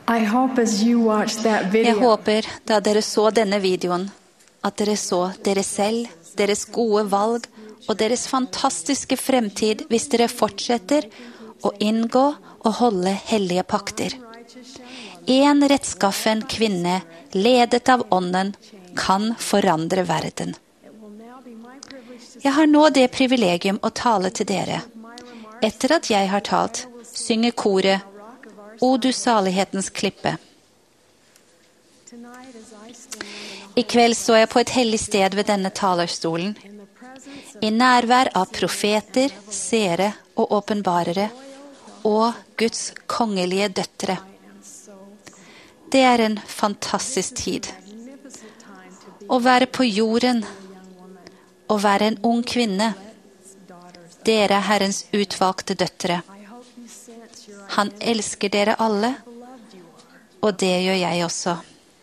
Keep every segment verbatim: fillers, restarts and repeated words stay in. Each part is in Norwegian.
I hope as you watch that Jeg video, håper da dere så denne videoen, at dere så dere selv, deres gode valg og deres fantastiske fremtid hvis dere fortsetter å inngå og holde hellige pakter. En rettskaffen kvinne, ledet av ånden, kan forandre verden. Jeg har nå det privilegium å tale til dere. Etter at jeg har talt, synger koret «O du salighetens klippe». I kveld så jeg på et hellig sted ved denne talerstolen, i nærvær av profeter, seere og åpenbarere, og Guds kongelige døtre. Det er en fantastisk tid. Å være på jorden, å være en ung kvinne. Dere er Herrens utvalgte døtre. Han elsker dere alle, og det gjør jeg også.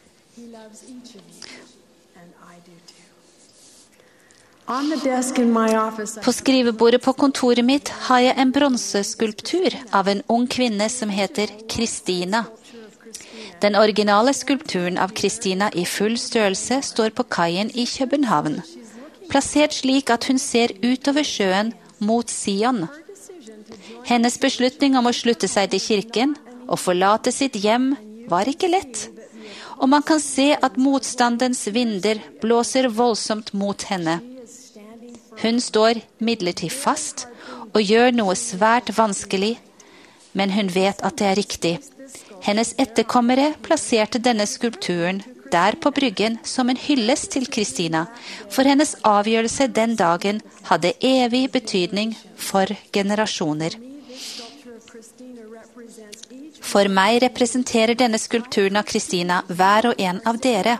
På skrivebordet på kontoret mitt har jeg en bronseskulptur av en ung kvinne som heter Kristina. Den originale skulpturen av Kristina i full størrelse står på kaien i København, plassert slik at hun ser utover sjøen mot Sion. Hennes beslutning om å slutte seg til kirken og forlate sitt hjem var ikke lett, og man kan se at motstandens vinder blåser voldsomt mot henne. Hun står midlertidig fast og gjør noe svært vanskelig, men hun vet at det er riktig. Hennes etterkommere plasserte denne skulpturen der på bryggen som en hyllest til Kristina, for hennes avgjørelse den dagen hadde evig betydning for generasjoner. For meg representerer denne skulpturen av Kristina hver og en av dere.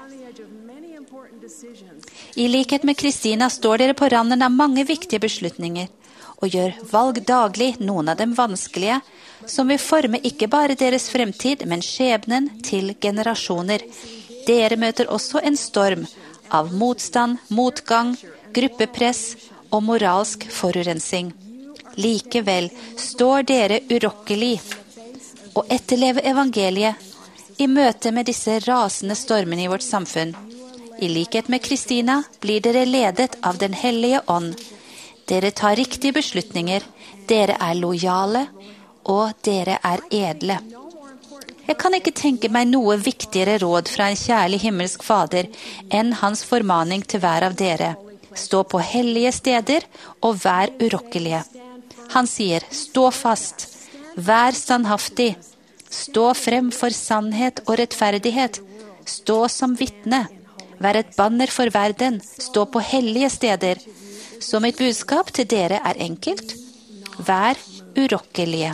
I likhet med Kristina står dere på randen av mange viktige beslutninger, og gjør valg daglig, noen av dem vanskelige, som vil forme ikke bare deres fremtid, men skjebnen til generasjoner. Dere møter også en storm av motstand, motgang, gruppepress og moralsk forurensing. Likevel står dere urokkelig og etterlever evangeliet i møte med disse rasende stormene i vårt samfunn. I likhet med Kristina blir dere ledet av den hellige ånd. Dere tar riktige beslutninger, dere er lojale, og dere er edle. Jeg kan ikke tenke meg noe viktigere råd fra en kjærlig himmelsk fader enn hans formaning til hver av dere. Stå på hellige steder og vær urokkelige. Han sier, stå fast, vær standhaftig, stå frem for sannhet og rettferdighet, stå som vitne, vær et banner for verden, stå på hellige steder. Så mitt budskap til dere er enkelt, vær urokkelige.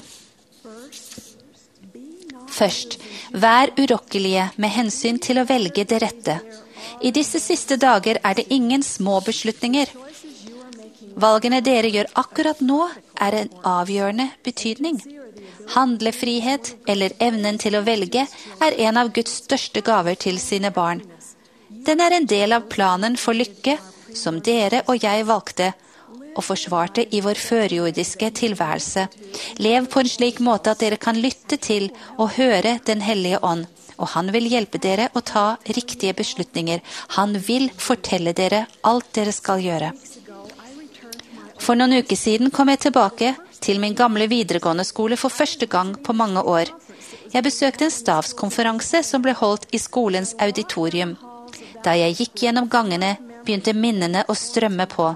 Først, vær urokkelige med hensyn til å velge det rette. I disse siste dager er det ingen små beslutninger. Valgene dere gjør akkurat nå er en avgjørende betydning. Handlefrihet, eller evnen til å velge, er en av Guds største gaver til sine barn. Den er en del av planen for lykke, som dere og jeg valgte og forsvarte i vår førjordiske tilværelse. Lev på en slik måte at dere kan lytte til og høre Den hellige ånd, og han vil hjelpe dere å ta riktige beslutninger. Han vil fortelle dere alt dere skal gjøre. For noen uker siden kom jeg tilbake til min gamle videregående skole for første gang på mange år. Jeg besøkte en stavskonferanse som ble holdt i skolens auditorium. Da jeg gikk gjennom gangene, begynte minnene å strømme på.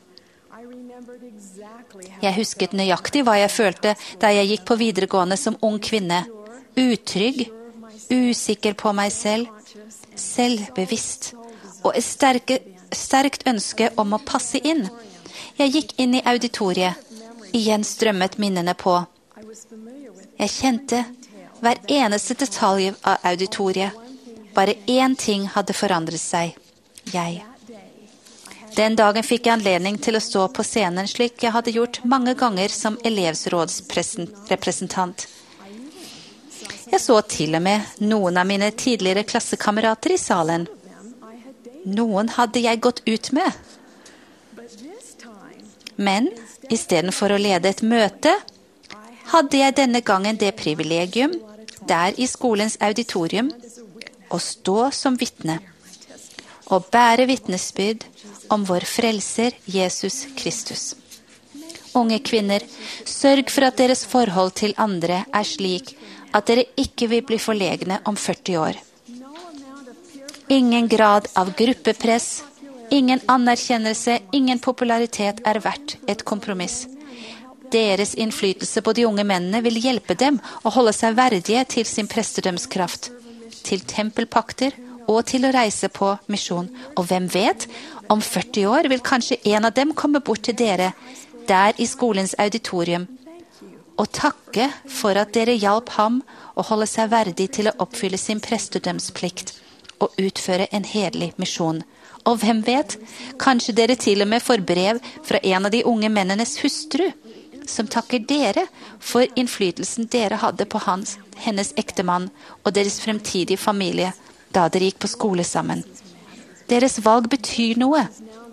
Jeg husket nøyaktig hva jeg følte da jeg gikk på videregående som ung kvinne. Utrygg, usikker på meg selv, selvbevisst, og et sterke, sterkt ønske om å passe inn. Jeg gikk inn i auditoriet. Igjen strømmet minnene på. Jeg kjente hver eneste detalj av auditoriet. Bare én ting hadde forandret seg. Jeg. Den dagen fikk jeg anledning til å stå på scenen slik jeg hadde gjort mange ganger som elevsrådsrepresentant. Jeg så til og med noen av mine tidligere klassekamerater i salen. Noen hadde jeg gått ut med. Men i stedet for å lede et møte, hadde jeg denne gangen det privilegium der i skolens auditorium, og stå som vitne, og bære vitnesbyrd om vår frelser Jesus Kristus. Unge kvinner, sørg for at deres forhold til andre er slik at dere ikke vil bli forlegne om førti år. Ingen grad av gruppepress, ingen anerkjennelse, ingen popularitet er verdt et kompromiss. Deres innflytelse på de unge mennene vil hjelpe dem å holde seg verdige til sin prestedømskraft, til tempelpakter og til å reise på misjon. Og hvem vet, om førti år vil kanskje en av dem komme bort til dere der i skolens auditorium og takke for at dere hjalp ham å holde seg verdig til å oppfylle sin prestedømsplikt og utføre en hederlig misjon. Og hvem vet, kanskje dere til og med får brev fra en av de unge mennenes hustru, som takker dere for innflytelsen dere hadde på hans, hennes ektemann og deres fremtidige familie da dere gikk på skole sammen. Deres valg betyr noe.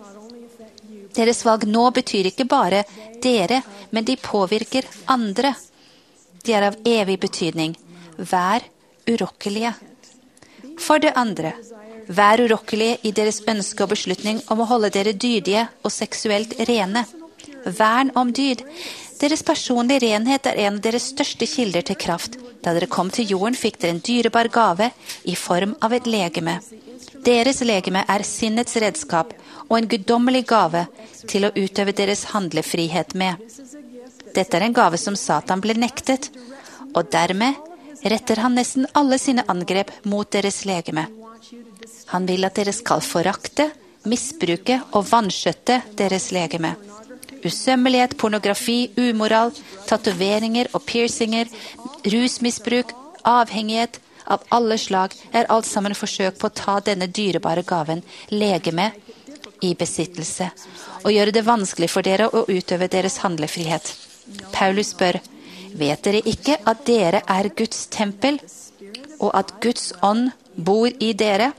Deres valg nå betyr ikke bare dere, men de påvirker andre. De er av evig betydning. Vær urokkelige. For det andre, vær urokkelige i deres ønske og beslutning om å holde dere dydige og seksuelt rene. Vern om dyd. Deres personlige renhet er en av deres største kilder til kraft. Da dere kom til jorden, fikk dere en dyrebar gave i form av et legeme. Deres legeme er sinnets redskap og en guddommelig gave til å utøve deres handlefrihet med. Dette er en gave som Satan ble nektet, og dermed retter han nesten alle sine angrep mot deres legeme. Han vil at dere skal forakte, misbruke og vanskjøtte deres legeme. Usømmelighet, pornografi, umoral, tatoveringer og piercinger, rusmisbruk, avhengighet av alle slag er alt sammen forsøk på å ta denne dyrebare gaven, legeme, i besittelse, og gjøre det vanskelig for dere å utøve deres handlefrihet. Paulus spør, vet dere ikke at dere er Guds tempel, og at Guds ånd bor i dere?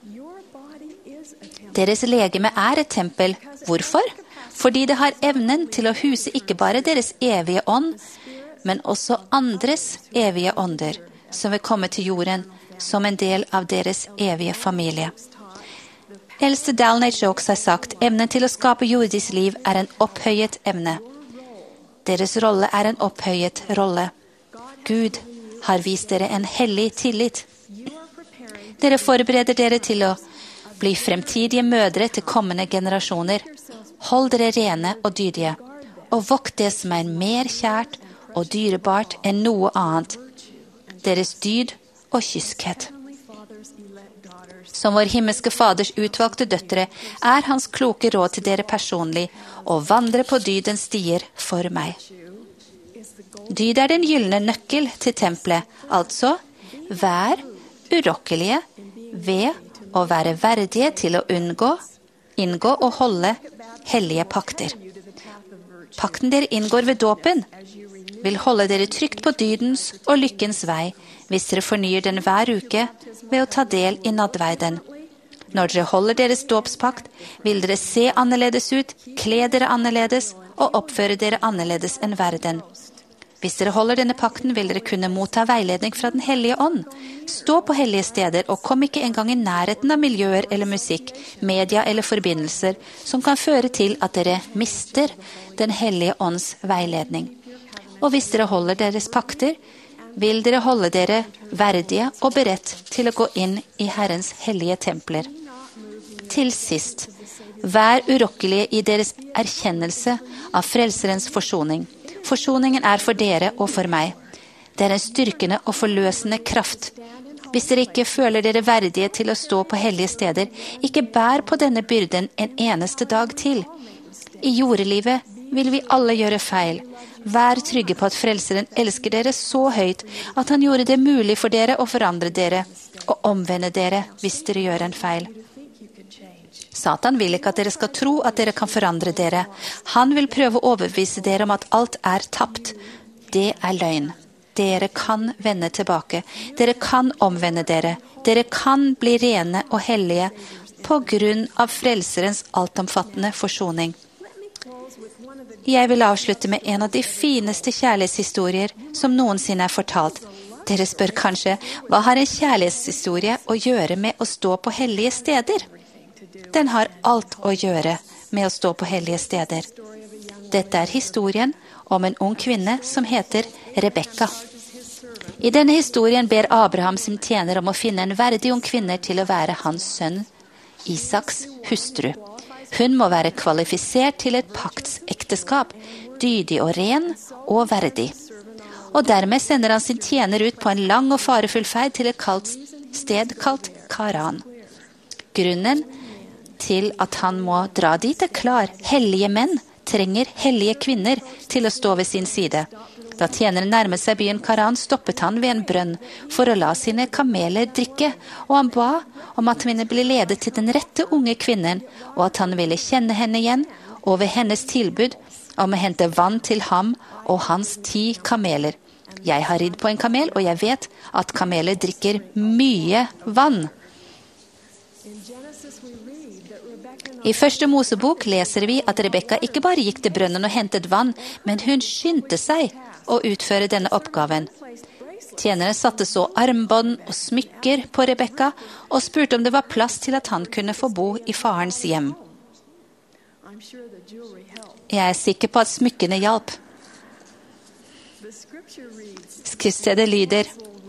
Deres legeme er et tempel. Hvorfor? Fordi det har evnen til å huse ikke bare deres evige ånd, men også andres evige ånder, som vil komme til jorden som en del av deres evige familie. Eldste Dallin H. Oaks har sagt, evnen til å skape jordisk liv er en opphøyet evne. Deres rolle er en opphøyet rolle. Gud har vist dere en hellig tillit. Dere forbereder dere til å bli fremtidige mødre til kommende generasjoner. Hold dere rene og dydige, og vokt det som er mer kjært og dyrebart enn noe annet, deres dyd og kyskhet. Som vår himmelske faders utvalgte døtre er hans kloke råd til dere personlig å vandre på dydens stier for meg. Dyd er den gyllene nøkkel til tempelet, altså vær urokkelige ved å være verdige til å unngå, inngå og holde hellige pakter. Pakten dere inngår ved dåpen vil holde dere trygt på dydens og lykkens vei hvis dere fornyer den hver uke ved å ta del i nadverden. Når dere holder deres dåpspakt, vil dere se annerledes ut, kle dere annerledes og oppføre dere annerledes enn verden. Hvis dere holder denne pakten, vil dere kunne motta veiledning fra den hellige ånd. Stå på hellige steder og kom ikke engang i nærheten av miljøer eller musikk, media eller forbindelser som kan føre til at dere mister den hellige ånds veiledning. Og hvis dere holder deres pakter, vil dere holde dere verdige og beredt til å gå inn i Herrens hellige templer. Til sist, vær urokkelige i deres erkjennelse av frelserens forsoning. Forsoningen er for dere og for meg. Det er en styrkende og forløsende kraft. Hvis dere ikke føler dere verdige til å stå på hellige steder, ikke bær på denne byrden en eneste dag til. I jordelivet vil vi alle gjøre feil. Vær trygge på at frelseren elsker dere så høyt at han gjorde det mulig for dere å forandre dere og omvende dere hvis dere gjør en feil. Satan vil ikke at dere skal tro at dere kan forandre dere. Han vil prøve å overbevise dere om at alt er tapt. Det er løgn. Dere kan vende tilbake. Dere kan omvende dere. Dere kan bli rene og hellige på grunn av frelserens altomfattende forsoning. Jeg vil avslutte med en av de fineste kjærlighetshistorier som noensinne er fortalt. Dere spør kanskje, hva har en kjærlighetshistorie å gjøre med å stå på hellige steder? Den har alt å gjøre med å stå på hellige steder. Dette er historien om en ung kvinne som heter Rebekka. I denne historien ber Abraham sin tjener om å finne en verdig ung kvinne til å være hans sønn Isaks hustru. Hun må være kvalifisert til et paktsekteskap, dydig og ren og verdig. Og dermed sender han sin tjener ut på en lang og farefull ferd til et kalt sted kalt Karan. Grunnen til at han må dra dit er klar. Hellige menn trenger hellige kvinner til å stå ved sin side. Da tjeneren nærmet seg byen Karan, stoppet han ved en brønn for å la sine kameler drikke, og han ba om at han ville bli ledet til den rette unge kvinnen, og at han ville kjenne henne igjen, og ved hennes tilbud om å hente vann til ham og hans ti kameler. Jeg har ridd på en kamel, og jeg vet at kameler drikker mye vann. I første Mosebok leser vi at Rebekka ikke bare gikk til brønnen og hentet vann, men hun skyndte seg å utføre denne oppgaven. Tjeneren satte så armbånd og smykker på Rebekka og spurte om det var plass til at han kunne få bo i farens hjem. Jeg er sikker på at smykkene hjalp. Skriftstedet lyder: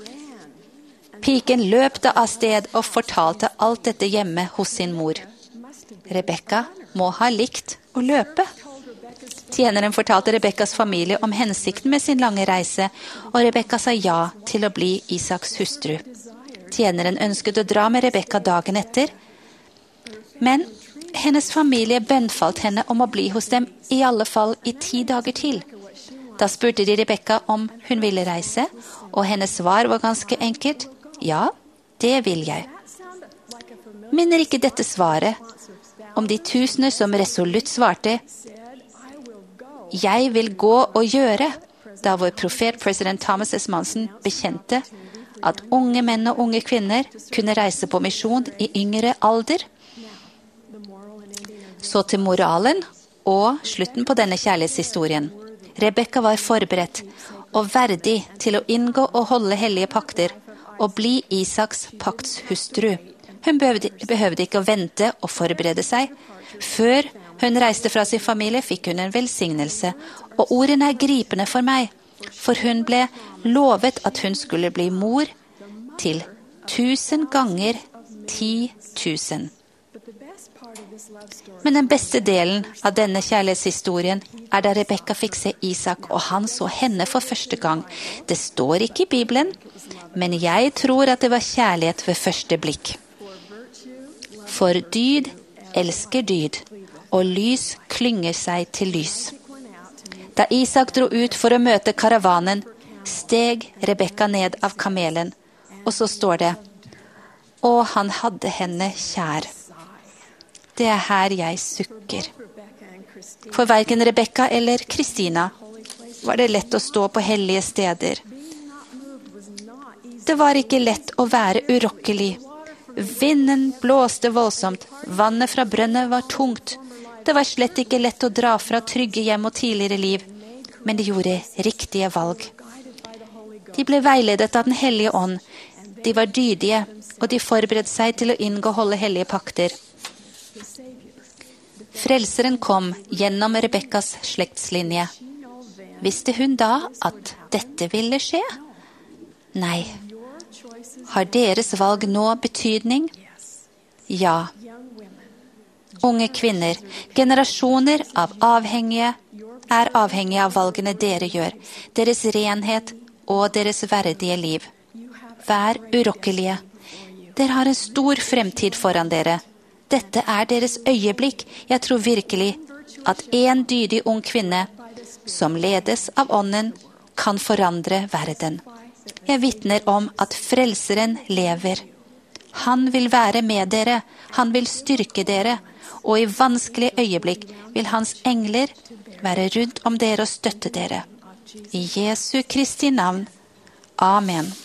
Piken løpte av sted og fortalte alt dette hjemme hos sin mor. Rebekka må ha likt å løpe. Tjeneren fortalte Rebekkas familie om hensikten med sin lange reise, og Rebekka sa ja til å bli Isaks hustru. Tjeneren ønsket å dra med Rebekka dagen etter, men hennes familie bønnfalt henne om å bli hos dem i alle fall i ti dager til. Da spurte de Rebekka om hun ville reise, og hennes svar var ganske enkelt: ja, det vil jeg. Minner ikke dette svaret om de tusener som resolutt svarte: jeg vil gå og gjøre, da vår profet president Thomas S. Monson bekjente at unge menn og unge kvinner kunne reise på misjon i yngre alder? Så til moralen og slutten på denne kjærlighetshistorien. Rebekka var forberedt og verdig til å inngå og holde hellige pakter og bli Isaks paktshustru. Hun behøvde, behøvde ikke å vente og forberede seg. Før hun reiste fra sin familie, fikk hun en velsignelse, og ordene er gripende for meg, for hun ble lovet at hun skulle bli mor til tusen ganger ti tusen. Men den beste delen av denne kjærlighetshistorien er da Rebekka fikk se Isak, og han så henne for første gang. Det står ikke i Bibelen, men jeg tror at det var kjærlighet ved første blikk. For dyd elsker dyd, og lys klynger seg til lys. Da Isak dro ut for å møte karavanen, steg Rebekka ned av kamelen, og så står det: og han hadde henne kjær. Det er her jeg sukker. For hverken Rebekka eller Kristina var det lett å stå på hellige steder. Det var ikke lett å være urokkelig. Vinden blåste voldsomt, vannet fra brønnen var tungt. Det var slett ikke lett å dra fra trygge hjem og tidligere liv, men de gjorde riktige valg. De ble veiledet av den hellige ånd. De var dydige, og de forberedte seg til å inngå og holde hellige pakter. Frelseren kom gjennom Rebekkas slektslinje. Visste hun da at dette ville skje? Nei. Har deres valg nå betydning? Ja. Unge kvinner, generasjoner av avhengige, er avhengige av valgene dere gjør, deres renhet og deres verdige liv. Vær urokkelige. Dere har en stor fremtid foran dere. Dette er deres øyeblikk. Jeg tror virkelig at en dydig ung kvinne som ledes av ånden kan forandre verden. Jeg vitner om at frelseren lever. Han vil være med dere. Han vil styrke dere. Og i vanskelige øyeblikk vil hans engler være rundt om dere og støtte dere. I Jesu Kristi navn. Amen.